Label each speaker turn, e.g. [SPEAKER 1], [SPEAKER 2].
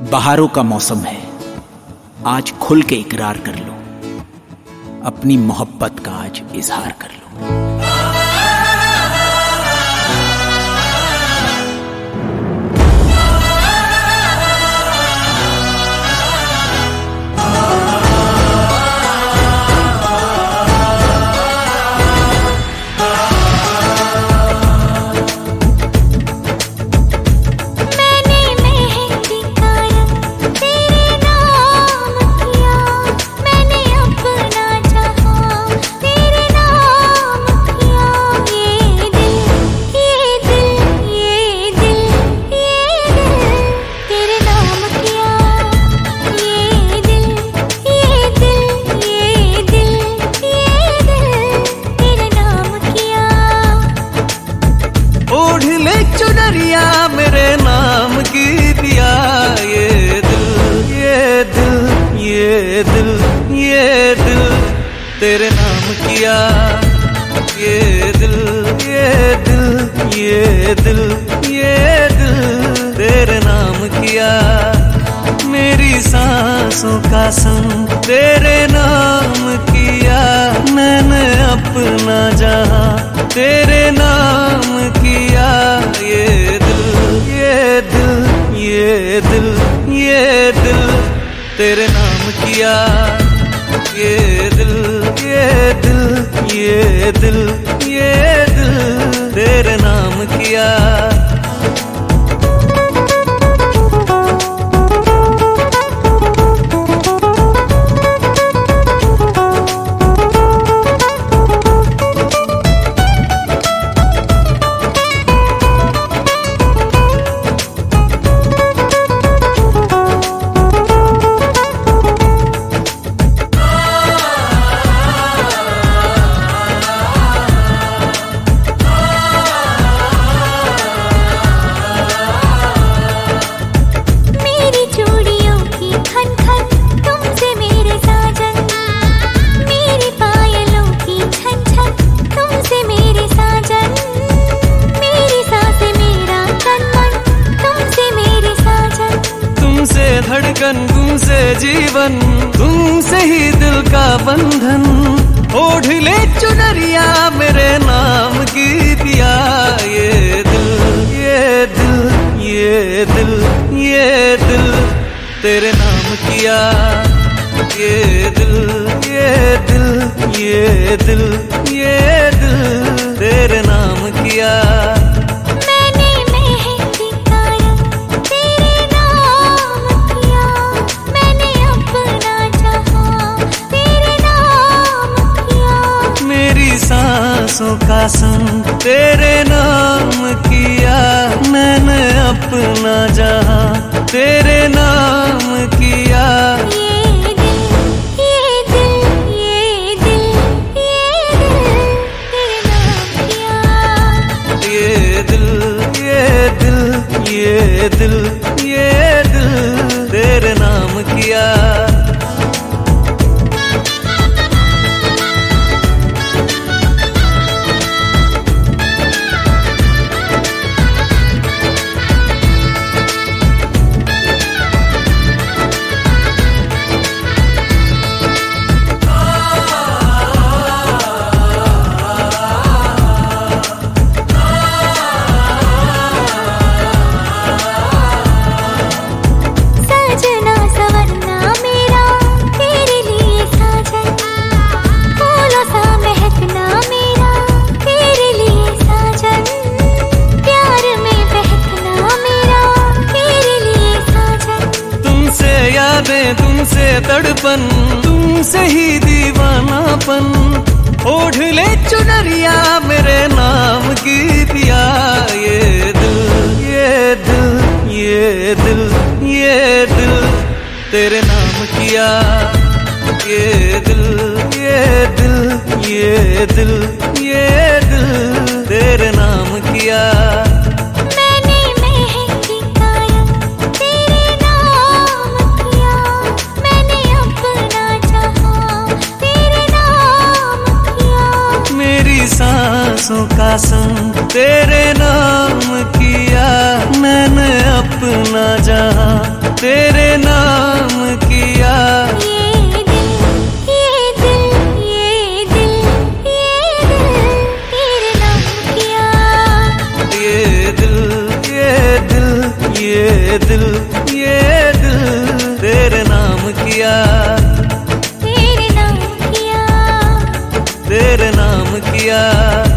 [SPEAKER 1] बहारों का मौसम है, आज खुल के इकरार कर लो, अपनी मोहब्बत का आज इजहार कर लो।
[SPEAKER 2] चुनरिया मेरे नाम की दिया, ये दिल ये दिल ये दिल ये दिल तेरे नाम किया, ये दिल ये दिल ये दिल ये दिल तेरे नाम किया। मेरी सांसों का संग तेरे नाम किया, मैंने अपना जहां तेरे नाम किया। ये दिल ये दिल ये दिल ये दिल तेरे नाम किया, ये दिल ये दिल ये दिल ये दिल तेरे नाम किया। धड़कन तुमसे जीवन, तुमसे ही दिल का बंधन, ओढ़ ले चुनरिया मेरे नाम की दिया। ये दिल ये दिल ये दिल ये दिल तेरे नाम किया, ये दिल ये दिल ये दिल ये दिल तेरे नाम किया। सांसों का संग तेरे नाम किया, मैंने अपना जहां तेरे नाम किया। ये दिल ये दिल ये दिल ये दिल ये दिल तेरे नाम किया, ये दिल ये दिल ये दिल ये दिल तेरे नाम किया। तुमसे तड़पन, तुमसे ही दीवानापन, ओढ़ ले चुनरिया मेरे नाम की दिया। ये दिल ये दिल ये दिल ये दिल तेरे नाम किया, ये दिल ये दिल ये दिल ये दिल तेरे नाम किया। सांसों का संग तेरे नाम किया, मैंने अपना जहां तेरे नाम किया।
[SPEAKER 3] ये दिल, ये दिल, ये दिल, ये दिल तेरे नाम किया।
[SPEAKER 2] ये दिल, ये दिल, ये दिल, ये दिल तेरे नाम किया।
[SPEAKER 3] तेरे नाम किया।
[SPEAKER 2] तेरे नाम किया।